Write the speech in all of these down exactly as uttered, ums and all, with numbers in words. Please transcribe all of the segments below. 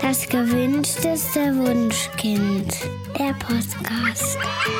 Das gewünschteste Wunschkind. Der Podcast.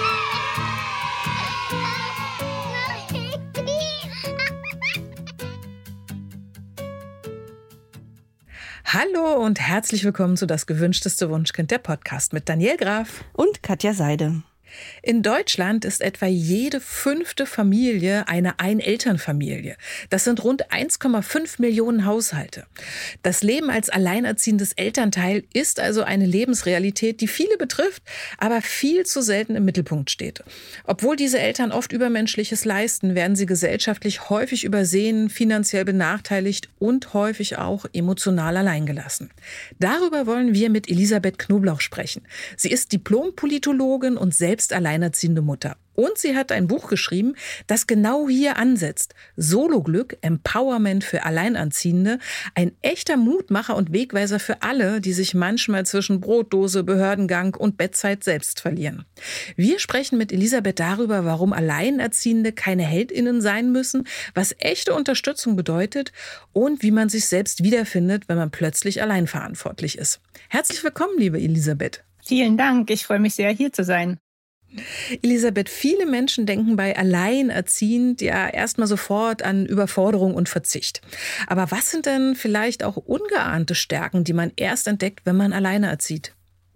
Hallo und herzlich willkommen zu Das gewünschteste Wunschkind, der Podcast mit Daniel Graf und Katja Seide. In Deutschland ist etwa jede fünfte Familie eine Einelternfamilie. Das sind rund eins Komma fünf Millionen Haushalte. Das Leben als alleinerziehendes Elternteil ist also eine Lebensrealität, die viele betrifft, aber viel zu selten im Mittelpunkt steht. Obwohl diese Eltern oft Übermenschliches leisten, werden sie gesellschaftlich häufig übersehen, finanziell benachteiligt und häufig auch emotional alleingelassen. Darüber wollen wir mit Elisabeth Knoblauch sprechen. Sie ist Diplom-Politologin und selbst alleinerziehende Mutter. Und sie hat ein Buch geschrieben, das genau hier ansetzt. Solo-Glück, Empowerment für Alleinerziehende. Ein echter Mutmacher und Wegweiser für alle, die sich manchmal zwischen Brotdose, Behördengang und Bettzeit selbst verlieren. Wir sprechen mit Elisabeth darüber, warum Alleinerziehende keine HeldInnen sein müssen, was echte Unterstützung bedeutet und wie man sich selbst wiederfindet, wenn man plötzlich allein verantwortlich ist. Herzlich willkommen, liebe Elisabeth. Vielen Dank, ich freue mich sehr, hier zu sein. Elisabeth, viele Menschen denken bei alleinerziehend ja erstmal sofort an Überforderung und Verzicht. Aber was sind denn vielleicht auch ungeahnte Stärken, die man erst entdeckt, wenn man alleine erzieht?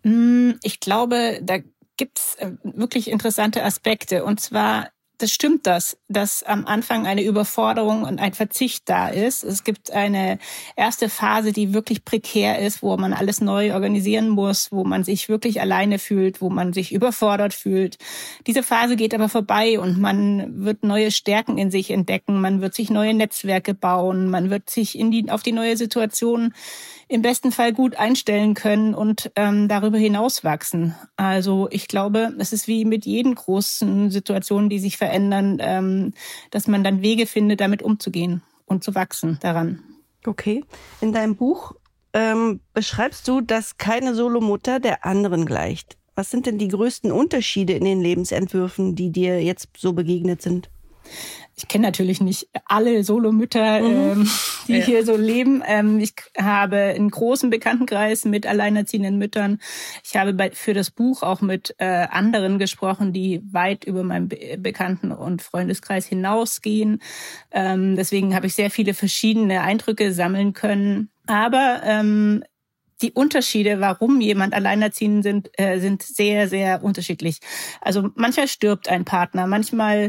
Ich glaube, da gibt's wirklich interessante Aspekte. Und zwar, das stimmt das, dass am Anfang eine Überforderung und ein Verzicht da ist. Es gibt eine erste Phase, die wirklich prekär ist, wo man alles neu organisieren muss, wo man sich wirklich alleine fühlt, wo man sich überfordert fühlt. Diese Phase geht aber vorbei und man wird neue Stärken in sich entdecken, man wird sich neue Netzwerke bauen, man wird sich in die, auf die neue Situation im besten Fall gut einstellen können und ähm, darüber hinaus wachsen. Also ich glaube, es ist wie mit jeden großen Situationen, die sich verändern, ähm, dass man dann Wege findet, damit umzugehen und zu wachsen daran. Okay. In deinem Buch ähm, beschreibst du, dass keine Solomutter der anderen gleicht. Was sind denn die größten Unterschiede in den Lebensentwürfen, die dir jetzt so begegnet sind? Ich kenne natürlich nicht alle Solomütter, mhm. ähm, die ja. hier so leben. Ähm, ich habe einen großen Bekanntenkreis mit alleinerziehenden Müttern. Ich habe bei, für das Buch auch mit äh, anderen gesprochen, die weit über meinen Be- Bekannten- und Freundeskreis hinausgehen. Ähm, deswegen habe ich sehr viele verschiedene Eindrücke sammeln können. Aber ähm, die Unterschiede, warum jemand alleinerziehend sind, äh, sind sehr, sehr unterschiedlich. Also manchmal stirbt ein Partner, manchmal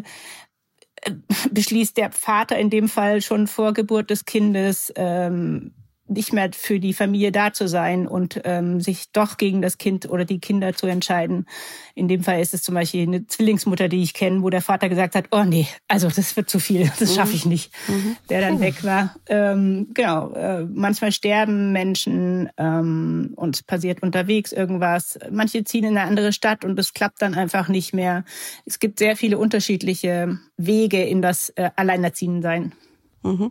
beschließt der Vater in dem Fall schon vor Geburt des Kindes ähm, nicht mehr für die Familie da zu sein und ähm, sich doch gegen das Kind oder die Kinder zu entscheiden. In dem Fall ist es zum Beispiel eine Zwillingsmutter, die ich kenne, wo der Vater gesagt hat, oh nee, also das wird zu viel, das schaffe ich nicht, mhm. der dann weg war. Ähm, genau, äh, manchmal sterben Menschen ähm, und es passiert unterwegs irgendwas. Manche ziehen in eine andere Stadt und es klappt dann einfach nicht mehr. Es gibt sehr viele unterschiedliche Wege in das äh, Alleinerziehensein. Mhm.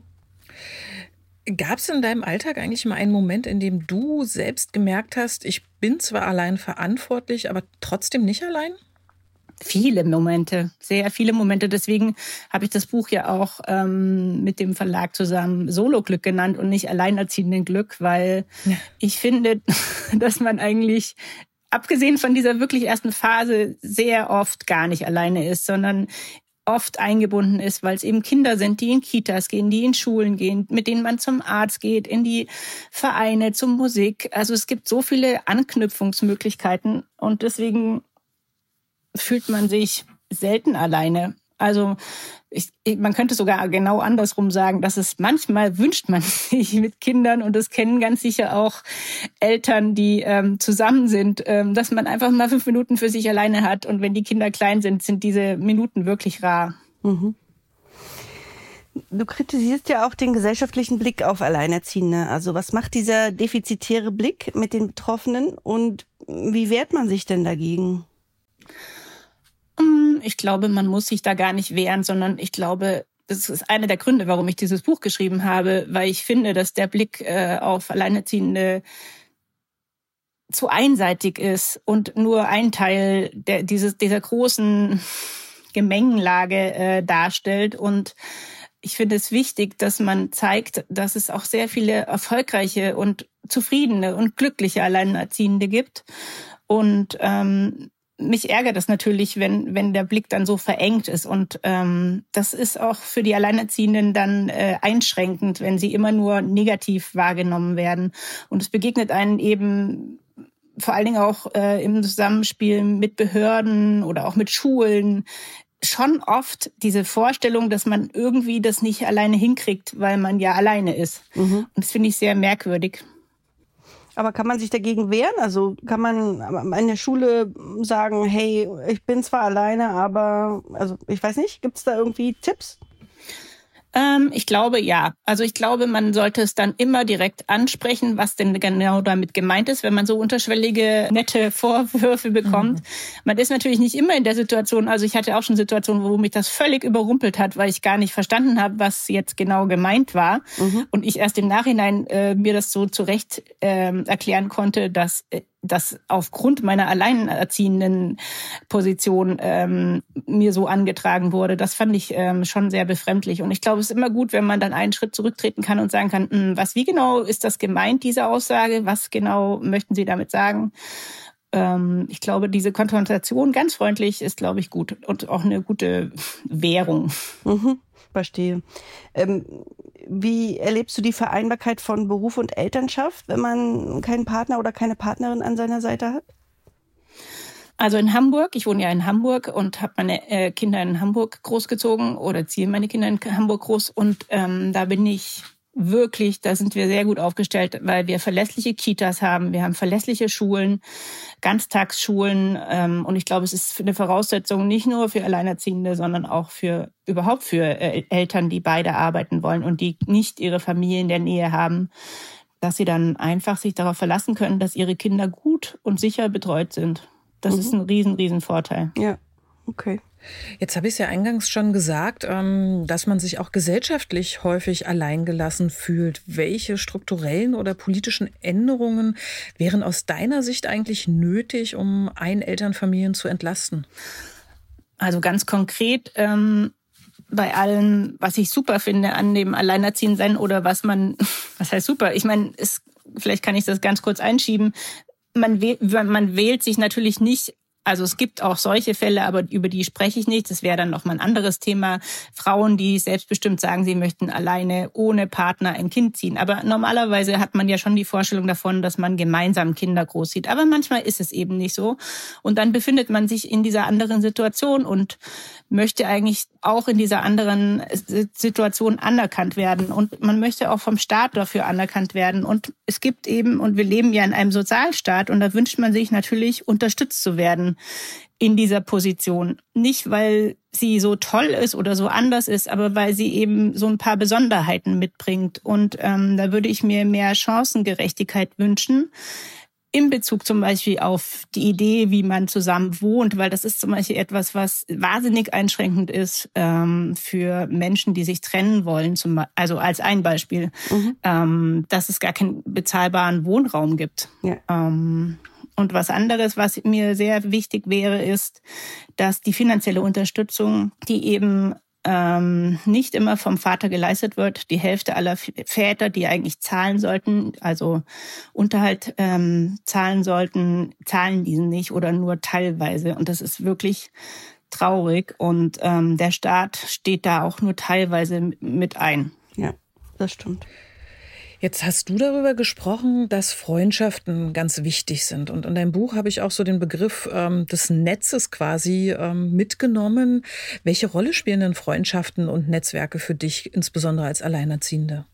Gab es in deinem Alltag eigentlich mal einen Moment, in dem du selbst gemerkt hast, ich bin zwar allein verantwortlich, aber trotzdem nicht allein? Viele Momente, sehr viele Momente. Deswegen habe ich das Buch ja auch ähm, mit dem Verlag zusammen Solo-Glück genannt und nicht alleinerziehenden Glück, weil ja. ich finde, dass man eigentlich, abgesehen von dieser wirklich ersten Phase, sehr oft gar nicht alleine ist, sondern oft eingebunden ist, weil es eben Kinder sind, die in Kitas gehen, die in Schulen gehen, mit denen man zum Arzt geht, in die Vereine, zum Musik. Also es gibt so viele Anknüpfungsmöglichkeiten und deswegen fühlt man sich selten alleine. Also ich, man könnte sogar genau andersrum sagen, dass es manchmal wünscht man sich mit Kindern, und das kennen ganz sicher auch Eltern, die ähm, zusammen sind, ähm, dass man einfach mal fünf Minuten für sich alleine hat. Und wenn die Kinder klein sind, sind diese Minuten wirklich rar. Mhm. Du kritisierst ja auch den gesellschaftlichen Blick auf Alleinerziehende. Also was macht dieser defizitäre Blick mit den Betroffenen und wie wehrt man sich denn dagegen? Ich glaube, man muss sich da gar nicht wehren, sondern ich glaube, das ist einer der Gründe, warum ich dieses Buch geschrieben habe, weil ich finde, dass der Blick äh, auf Alleinerziehende zu einseitig ist und nur ein Teil der, dieses, dieser großen Gemengenlage äh, darstellt. Und ich finde es wichtig, dass man zeigt, dass es auch sehr viele erfolgreiche und zufriedene und glückliche Alleinerziehende gibt. Und ähm, mich ärgert das natürlich, wenn wenn der Blick dann so verengt ist. Und ähm, das ist auch für die Alleinerziehenden dann äh, einschränkend, wenn sie immer nur negativ wahrgenommen werden. Und es begegnet einen eben vor allen Dingen auch äh, im Zusammenspiel mit Behörden oder auch mit Schulen schon oft diese Vorstellung, dass man irgendwie das nicht alleine hinkriegt, weil man ja alleine ist. Mhm. Und das finde ich sehr merkwürdig. Aber kann man sich dagegen wehren? Also kann man in der Schule sagen, hey, ich bin zwar alleine, aber, also ich weiß nicht, gibt es da irgendwie Tipps? Ähm, ich glaube, ja. Also ich glaube, man sollte es dann immer direkt ansprechen, was denn genau damit gemeint ist, wenn man so unterschwellige, nette Vorwürfe bekommt. Mhm. Man ist natürlich nicht immer in der Situation, also ich hatte auch schon Situationen, wo mich das völlig überrumpelt hat, weil ich gar nicht verstanden habe, was jetzt genau gemeint war. Mhm. Und ich erst im Nachhinein äh, mir das so zurecht äh, erklären konnte, dass äh, das aufgrund meiner alleinerziehenden Position ähm, mir so angetragen wurde. Das fand ich ähm, schon sehr befremdlich. Und ich glaube, es ist immer gut, wenn man dann einen Schritt zurücktreten kann und sagen kann, was, wie genau ist das gemeint, diese Aussage? Was genau möchten Sie damit sagen? Ähm, ich glaube, diese Konfrontation ganz freundlich ist, glaube ich, gut und auch eine gute Währung. Mhm, verstehe. Ähm, Wie erlebst du die Vereinbarkeit von Beruf und Elternschaft, wenn man keinen Partner oder keine Partnerin an seiner Seite hat? Also in Hamburg, ich wohne ja in Hamburg und habe meine äh, Kinder in Hamburg großgezogen oder ziehe meine Kinder in Hamburg groß. Und ähm, da bin ich wirklich, da sind wir sehr gut aufgestellt, weil wir verlässliche Kitas haben, wir haben verlässliche Schulen, Ganztagsschulen. Ähm, und ich glaube, es ist eine Voraussetzung nicht nur für Alleinerziehende, sondern auch für überhaupt für äh, Eltern, die beide arbeiten wollen und die nicht ihre Familie in der Nähe haben, dass sie dann einfach sich darauf verlassen können, dass ihre Kinder gut und sicher betreut sind. Das mhm. ist ein riesen, riesen Vorteil. Ja, okay. Jetzt habe ich es ja eingangs schon gesagt, dass man sich auch gesellschaftlich häufig alleingelassen fühlt. Welche strukturellen oder politischen Änderungen wären aus deiner Sicht eigentlich nötig, um Einelternfamilien zu entlasten? Also ganz konkret ähm, bei allem, was ich super finde an dem Alleinerziehendsein oder was man, was heißt super? Ich meine, es, vielleicht kann ich das ganz kurz einschieben. Man wählt, man wählt sich natürlich nicht. Also es gibt auch solche Fälle, aber über die spreche ich nicht. Das wäre dann noch mal ein anderes Thema. Frauen, die selbstbestimmt sagen, sie möchten alleine ohne Partner ein Kind ziehen. Aber normalerweise hat man ja schon die Vorstellung davon, dass man gemeinsam Kinder großzieht. Aber manchmal ist es eben nicht so. Und dann befindet man sich in dieser anderen Situation und möchte eigentlich auch in dieser anderen Situation anerkannt werden. Und man möchte auch vom Staat dafür anerkannt werden. Und es gibt eben, und wir leben ja in einem Sozialstaat, und da wünscht man sich natürlich, unterstützt zu werden in dieser Position. Nicht, weil sie so toll ist oder so anders ist, aber weil sie eben so ein paar Besonderheiten mitbringt. Und ähm, da würde ich mir mehr Chancengerechtigkeit wünschen, in Bezug zum Beispiel auf die Idee, wie man zusammen wohnt, weil das ist zum Beispiel etwas, was wahnsinnig einschränkend ist ähm, für Menschen, die sich trennen wollen. Zum, also als ein Beispiel, mhm. ähm, dass es gar keinen bezahlbaren Wohnraum gibt. Ja. Ähm, und was anderes, was mir sehr wichtig wäre, ist, dass die finanzielle Unterstützung, die eben ähm, nicht immer vom Vater geleistet wird, die Hälfte aller Väter, die eigentlich zahlen sollten, also Unterhalt ähm, zahlen sollten, zahlen diesen nicht oder nur teilweise. Und das ist wirklich traurig. Und ähm, der Staat steht da auch nur teilweise mit ein. Ja, das stimmt. Jetzt hast du darüber gesprochen, dass Freundschaften ganz wichtig sind. Und in deinem Buch habe ich auch so den Begriff ähm, des Netzes quasi ähm, mitgenommen. Welche Rolle spielen denn Freundschaften und Netzwerke für dich, insbesondere als Alleinerziehende?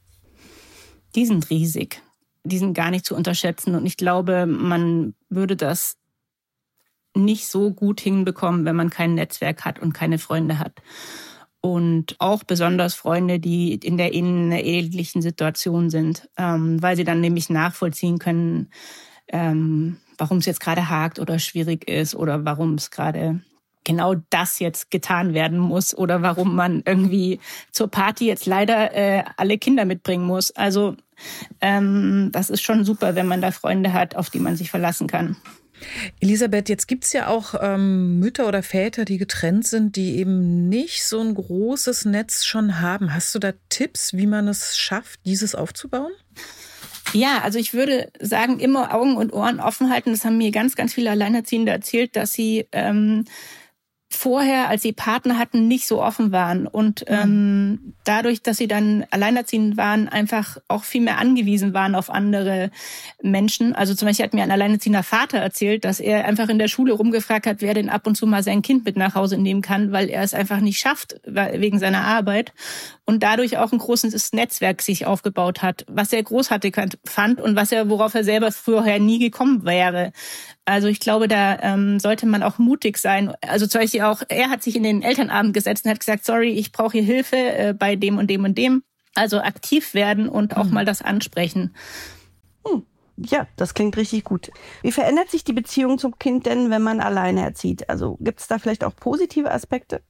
Die sind riesig. Die sind gar nicht zu unterschätzen. Und ich glaube, man würde das nicht so gut hinbekommen, wenn man kein Netzwerk hat und keine Freunde hat. Und auch besonders Freunde, die in der in einer ähnlichen Situation sind, ähm, weil sie dann nämlich nachvollziehen können, ähm, warum es jetzt gerade hakt oder schwierig ist oder warum es gerade genau das jetzt getan werden muss oder warum man irgendwie zur Party jetzt leider äh, alle Kinder mitbringen muss. Also ähm, das ist schon super, wenn man da Freunde hat, auf die man sich verlassen kann. Elisabeth, jetzt gibt es ja auch ähm, Mütter oder Väter, die getrennt sind, die eben nicht so ein großes Netz schon haben. Hast du da Tipps, wie man es schafft, dieses aufzubauen? Ja, also ich würde sagen, immer Augen und Ohren offen halten. Das haben mir ganz, ganz viele Alleinerziehende erzählt, dass sie ähm, vorher, als sie Partner hatten, nicht so offen waren. Und ähm, dadurch, dass sie dann alleinerziehend waren, einfach auch viel mehr angewiesen waren auf andere Menschen. Also zum Beispiel hat mir ein alleinerziehender Vater erzählt, dass er einfach in der Schule rumgefragt hat, wer denn ab und zu mal sein Kind mit nach Hause nehmen kann, weil er es einfach nicht schafft, wegen seiner Arbeit. Und dadurch auch ein großes Netzwerk sich aufgebaut hat, was er großartig fand und was er, worauf er selber früher nie gekommen wäre. Also ich glaube, da ähm, sollte man auch mutig sein. Also zum Beispiel auch, er hat sich in den Elternabend gesetzt und hat gesagt, sorry, ich brauche hier Hilfe äh, bei dem und dem und dem. Also aktiv werden und auch mhm. mal das ansprechen. Hm. Ja, das klingt richtig gut. Wie verändert sich die Beziehung zum Kind denn, wenn man alleine erzieht? Also gibt es da vielleicht auch positive Aspekte?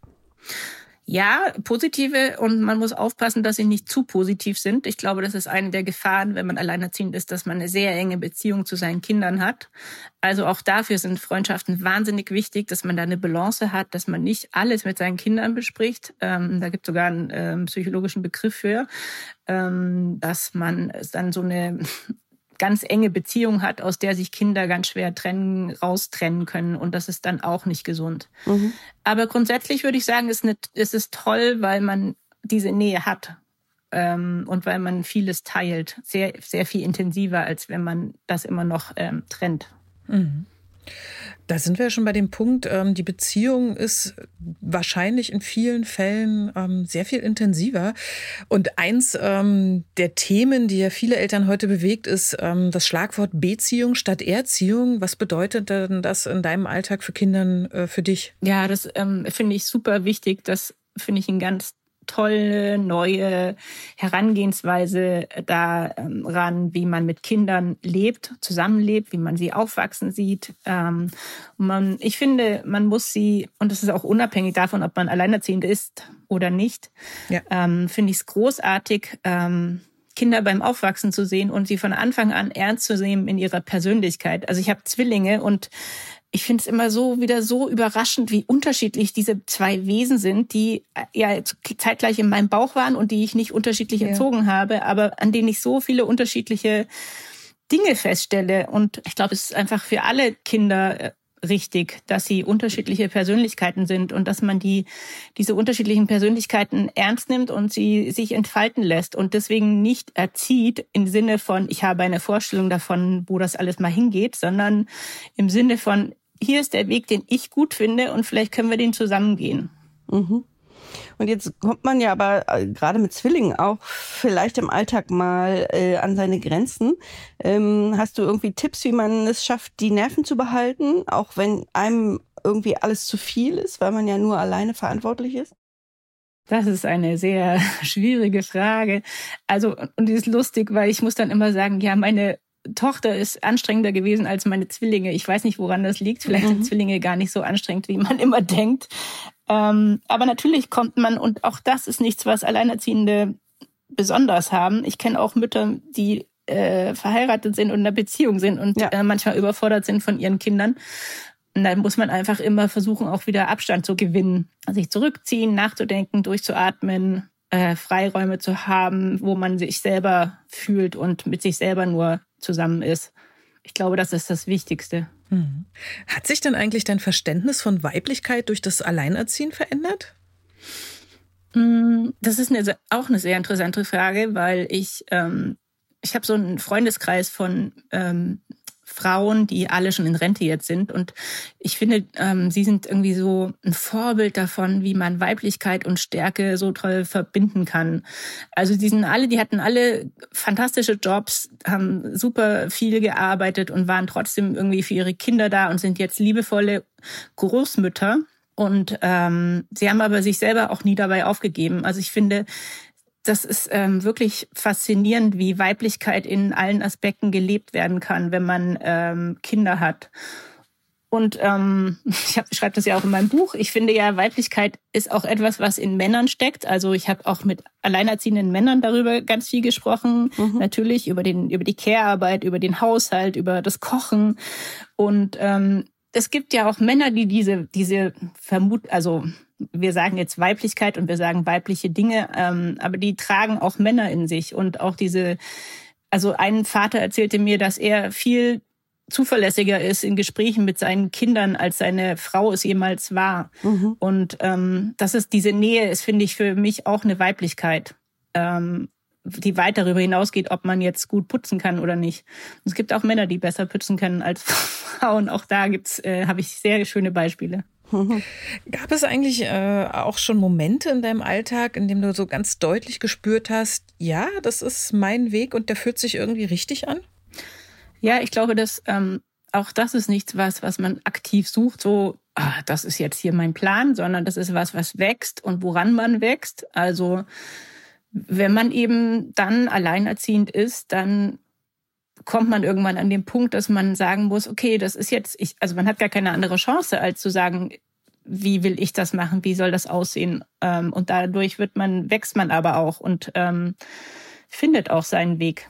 Ja, positive, und man muss aufpassen, dass sie nicht zu positiv sind. Ich glaube, das ist eine der Gefahren, wenn man alleinerziehend ist, dass man eine sehr enge Beziehung zu seinen Kindern hat. Also auch dafür sind Freundschaften wahnsinnig wichtig, dass man da eine Balance hat, dass man nicht alles mit seinen Kindern bespricht. Ähm, da gibt es sogar einen ähm, psychologischen Begriff für, ähm, dass man dann so eine ganz enge Beziehung hat, aus der sich Kinder ganz schwer trennen, raustrennen können. Und das ist dann auch nicht gesund. Mhm. Aber grundsätzlich würde ich sagen, es ist, ist toll, weil man diese Nähe hat ähm, und weil man vieles teilt. Sehr, sehr viel intensiver, als wenn man das immer noch ähm, trennt. Mhm. Da sind wir schon bei dem Punkt, ähm, die Beziehung ist wahrscheinlich in vielen Fällen ähm, sehr viel intensiver. Und eins ähm, der Themen, die ja viele Eltern heute bewegt, ist ähm, das Schlagwort Beziehung statt Erziehung. Was bedeutet denn das in deinem Alltag für Kinder, äh, für dich? Ja, das ähm, finde ich super wichtig. Das finde ich ein ganz tolle neue Herangehensweise daran, wie man mit Kindern lebt, zusammenlebt, wie man sie aufwachsen sieht. Ähm, man, ich finde, man muss sie, und das ist auch unabhängig davon, ob man alleinerziehend ist oder nicht, ja. ähm, finde ich es großartig, ähm, Kinder beim Aufwachsen zu sehen und sie von Anfang an ernst zu nehmen in ihrer Persönlichkeit. Also ich habe Zwillinge und ich finde es immer so wieder so überraschend, wie unterschiedlich diese zwei Wesen sind, die ja zeitgleich in meinem Bauch waren und die ich nicht unterschiedlich ja. erzogen habe, aber an denen ich so viele unterschiedliche Dinge feststelle. Und ich glaube, es ist einfach für alle Kinder richtig, dass sie unterschiedliche Persönlichkeiten sind und dass man die diese unterschiedlichen Persönlichkeiten ernst nimmt und sie sich entfalten lässt und deswegen nicht erzieht im Sinne von, ich habe eine Vorstellung davon, wo das alles mal hingeht, sondern im Sinne von, hier ist der Weg, den ich gut finde und vielleicht können wir den zusammen gehen. Mhm. Und jetzt kommt man ja aber äh, gerade mit Zwillingen auch vielleicht im Alltag mal äh, an seine Grenzen. Ähm, hast du irgendwie Tipps, wie man es schafft, die Nerven zu behalten, auch wenn einem irgendwie alles zu viel ist, weil man ja nur alleine verantwortlich ist? Das ist eine sehr schwierige Frage. Also, und die ist lustig, weil ich muss dann immer sagen, ja, meine Tochter ist anstrengender gewesen als meine Zwillinge. Ich weiß nicht, woran das liegt. Vielleicht mhm. sind Zwillinge gar nicht so anstrengend, wie man immer denkt. Ähm, aber natürlich kommt man, und auch das ist nichts, was Alleinerziehende besonders haben. Ich kenne auch Mütter, die äh, verheiratet sind und in einer Beziehung sind und ja. äh, manchmal überfordert sind von ihren Kindern. Und dann muss man einfach immer versuchen, auch wieder Abstand zu gewinnen. Sich zurückziehen, nachzudenken, durchzuatmen, äh, Freiräume zu haben, wo man sich selber fühlt und mit sich selber nur zusammen ist. Ich glaube, das ist das Wichtigste. Hm. Hat sich denn eigentlich dein Verständnis von Weiblichkeit durch das Alleinerziehen verändert? Das ist eine, auch eine sehr interessante Frage, weil ich, ähm, ich habe so einen Freundeskreis von ähm, Frauen, die alle schon in Rente jetzt sind. Und ich finde, ähm, sie sind irgendwie so ein Vorbild davon, wie man Weiblichkeit und Stärke so toll verbinden kann. Also die sind alle, die hatten alle fantastische Jobs, haben super viel gearbeitet und waren trotzdem irgendwie für ihre Kinder da und sind jetzt liebevolle Großmütter. Und ähm, sie haben aber sich selber auch nie dabei aufgegeben. Also ich finde, das ist ähm, wirklich faszinierend, wie Weiblichkeit in allen Aspekten gelebt werden kann, wenn man ähm, Kinder hat. Und ähm, ich hab, schreibe das ja auch in meinem Buch. Ich finde ja, Weiblichkeit ist auch etwas, was in Männern steckt. Also ich habe auch mit alleinerziehenden Männern darüber ganz viel gesprochen. Mhm. Natürlich über den über die Care-Arbeit, über den Haushalt, über das Kochen. Und ähm, es gibt ja auch Männer, die diese diese Vermut, also wir sagen jetzt Weiblichkeit und wir sagen weibliche Dinge, ähm, aber die tragen auch Männer in sich und auch diese. Also ein Vater erzählte mir, dass er viel zuverlässiger ist in Gesprächen mit seinen Kindern, als seine Frau es jemals war. Mhm. Und ähm, das ist diese Nähe, ist, finde ich, für mich auch eine Weiblichkeit, ähm, die weit darüber hinausgeht, ob man jetzt gut putzen kann oder nicht. Und es gibt auch Männer, die besser putzen können als Frauen. Auch da gibt's, äh, habe ich sehr schöne Beispiele. Mhm. Gab es eigentlich äh, auch schon Momente in deinem Alltag, in dem du so ganz deutlich gespürt hast, ja, das ist mein Weg und der fühlt sich irgendwie richtig an? Ja, ich glaube, dass ähm, auch das ist nichts, was was man aktiv sucht, so, ah, das ist jetzt hier mein Plan, sondern das ist was, was wächst und woran man wächst. Also wenn man eben dann alleinerziehend ist, dann kommt man irgendwann an den Punkt, dass man sagen muss, okay, das ist jetzt, ich, also man hat gar keine andere Chance, als zu sagen, wie will ich das machen, wie soll das aussehen? Ähm, und dadurch wird man, wächst man aber auch und ähm, findet auch seinen Weg.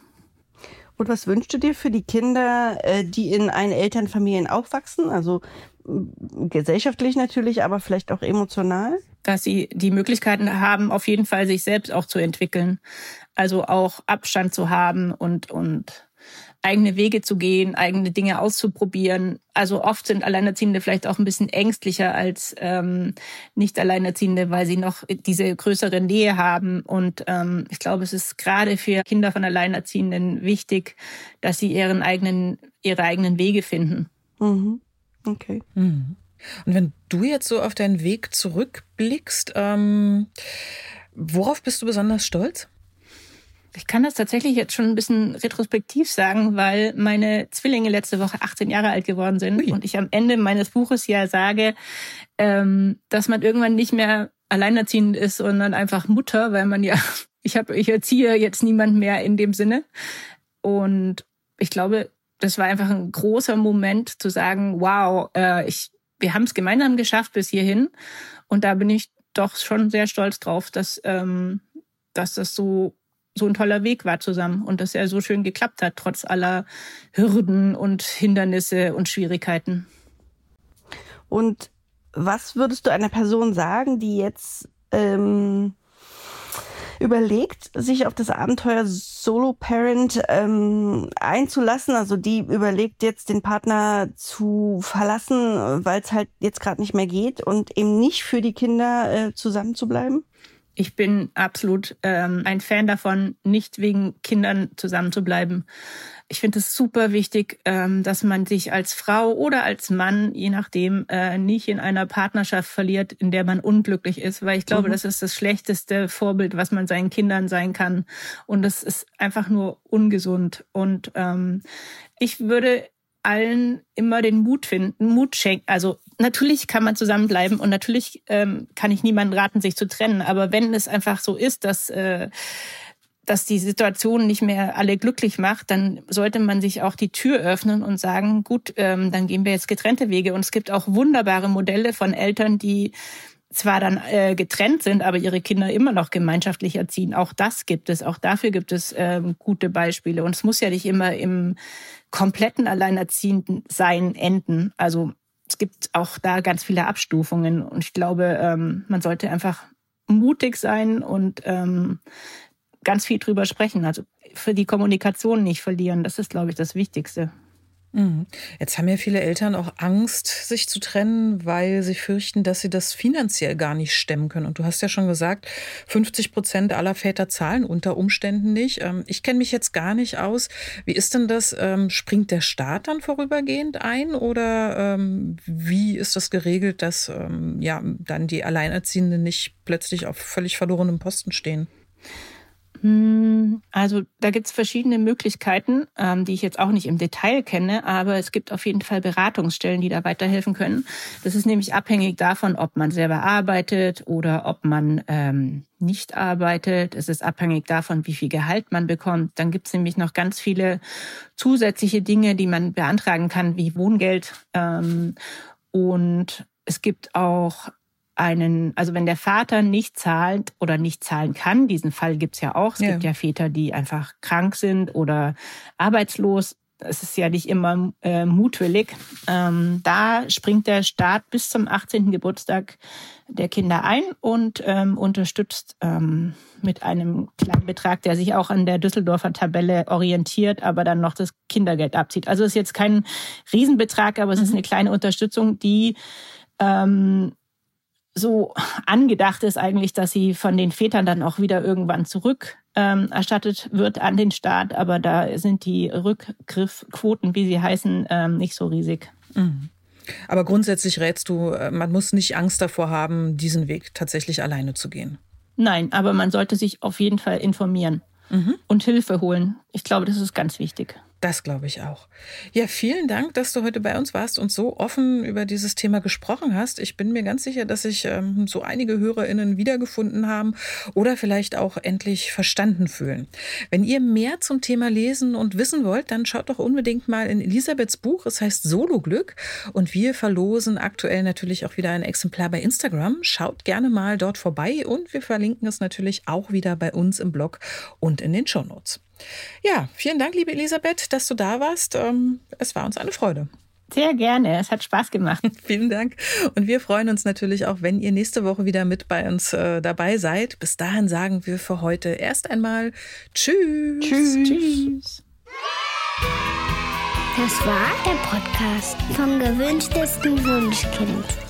Und was wünschst du dir für die Kinder, die in Ein-Eltern-Familien aufwachsen? Also gesellschaftlich natürlich, aber vielleicht auch emotional? Dass sie die Möglichkeiten haben, auf jeden Fall sich selbst auch zu entwickeln. Also auch Abstand zu haben und und eigene Wege zu gehen, eigene Dinge auszuprobieren. Also oft sind Alleinerziehende vielleicht auch ein bisschen ängstlicher als ähm, Nicht-Alleinerziehende, weil sie noch diese größere Nähe haben. Und ähm, ich glaube, es ist gerade für Kinder von Alleinerziehenden wichtig, dass sie ihren eigenen, ihre eigenen Wege finden. Mhm. Okay. Mhm. Und wenn du jetzt so auf deinen Weg zurückblickst, ähm, worauf bist du besonders stolz? Ich kann das tatsächlich jetzt schon ein bisschen retrospektiv sagen, weil meine Zwillinge letzte Woche achtzehn Jahre alt geworden sind. Ui. Und ich am Ende meines Buches ja sage, ähm, dass man irgendwann nicht mehr alleinerziehend ist, sondern einfach Mutter, weil man ja, ich habe, ich erziehe jetzt niemand mehr in dem Sinne. Und ich glaube, das war einfach ein großer Moment zu sagen, wow, äh, ich, wir haben es gemeinsam geschafft bis hierhin. Und da bin ich doch schon sehr stolz drauf, dass, ähm, dass das so so ein toller Weg war zusammen und dass er so schön geklappt hat, trotz aller Hürden und Hindernisse und Schwierigkeiten. Und was würdest du einer Person sagen, die jetzt ähm, überlegt, sich auf das Abenteuer Solo-Parent ähm, einzulassen? Also die überlegt jetzt, den Partner zu verlassen, weil es halt jetzt gerade nicht mehr geht und eben nicht für die Kinder äh, zusammen zu bleiben? Ich bin absolut ähm, ein Fan davon, nicht wegen Kindern zusammen zu bleiben. Ich finde es super wichtig, ähm, dass man sich als Frau oder als Mann, je nachdem, äh, nicht in einer Partnerschaft verliert, in der man unglücklich ist. Weil ich glaube, mhm. das ist das schlechteste Vorbild, was man seinen Kindern sein kann. Und das ist einfach nur ungesund. Und ähm, ich würde allen immer den Mut finden, Mut schenken. Also natürlich kann man zusammenbleiben und natürlich ähm, kann ich niemandem raten, sich zu trennen. Aber wenn es einfach so ist, dass äh, dass die Situation nicht mehr alle glücklich macht, dann sollte man sich auch die Tür öffnen und sagen, gut, ähm, dann gehen wir jetzt getrennte Wege. Und es gibt auch wunderbare Modelle von Eltern, die zwar dann äh, getrennt sind, aber ihre Kinder immer noch gemeinschaftlich erziehen. Auch das gibt es. Auch dafür gibt es ähm, gute Beispiele. Und es muss ja nicht immer im kompletten Alleinerziehenden sein enden. Also es gibt auch da ganz viele Abstufungen. Und ich glaube, ähm, man sollte einfach mutig sein und ähm, ganz viel drüber sprechen. Also für die Kommunikation nicht verlieren. Das ist, glaube ich, das Wichtigste. Jetzt haben ja viele Eltern auch Angst, sich zu trennen, weil sie fürchten, dass sie das finanziell gar nicht stemmen können. Und du hast ja schon gesagt, fünfzig Prozent aller Väter zahlen unter Umständen nicht. Ich kenne mich jetzt gar nicht aus. Wie ist denn das? Springt der Staat dann vorübergehend ein? Oder wie ist das geregelt, dass ja dann die Alleinerziehenden nicht plötzlich auf völlig verlorenem Posten stehen? Also da gibt es verschiedene Möglichkeiten, ähm, die ich jetzt auch nicht im Detail kenne, aber es gibt auf jeden Fall Beratungsstellen, die da weiterhelfen können. Das ist nämlich abhängig davon, ob man selber arbeitet oder ob man ähm, nicht arbeitet. Es ist abhängig davon, wie viel Gehalt man bekommt. Dann gibt es nämlich noch ganz viele zusätzliche Dinge, die man beantragen kann, wie Wohngeld. Ähm, und es gibt auch einen, also wenn der Vater nicht zahlt oder nicht zahlen kann, diesen Fall gibt's ja auch. Es ja. gibt ja Väter, die einfach krank sind oder arbeitslos. Es ist ja nicht immer äh, mutwillig. Ähm, da springt der Staat bis zum achtzehnten Geburtstag der Kinder ein und ähm, unterstützt ähm, mit einem kleinen Betrag, der sich auch an der Düsseldorfer Tabelle orientiert, aber dann noch das Kindergeld abzieht. Also es ist jetzt kein Riesenbetrag, aber es mhm. ist eine kleine Unterstützung, die ähm, so angedacht ist eigentlich, dass sie von den Vätern dann auch wieder irgendwann zurück ähm, erstattet wird an den Staat. Aber da sind die Rückgriffquoten, wie sie heißen, ähm, nicht so riesig. Mhm. Aber grundsätzlich rätst du, man muss nicht Angst davor haben, diesen Weg tatsächlich alleine zu gehen. Nein, aber man sollte sich auf jeden Fall informieren mhm. und Hilfe holen. Ich glaube, das ist ganz wichtig. Das glaube ich auch. Ja, vielen Dank, dass du heute bei uns warst und so offen über dieses Thema gesprochen hast. Ich bin mir ganz sicher, dass sich ähm, so einige HörerInnen wiedergefunden haben oder vielleicht auch endlich verstanden fühlen. Wenn ihr mehr zum Thema lesen und wissen wollt, dann schaut doch unbedingt mal in Elisabeths Buch. Es heißt Solo-Glück und wir verlosen aktuell natürlich auch wieder ein Exemplar bei Instagram. Schaut gerne mal dort vorbei und wir verlinken es natürlich auch wieder bei uns im Blog und in den Shownotes. Ja, vielen Dank, liebe Elisabeth, dass du da warst. Es war uns eine Freude. Sehr gerne, es hat Spaß gemacht. Vielen Dank. Und wir freuen uns natürlich auch, wenn ihr nächste Woche wieder mit bei uns äh, dabei seid. Bis dahin sagen wir für heute erst einmal Tschüss. Tschüss. Tschüss. Das war der Podcast vom gewünschtesten Wunschkind.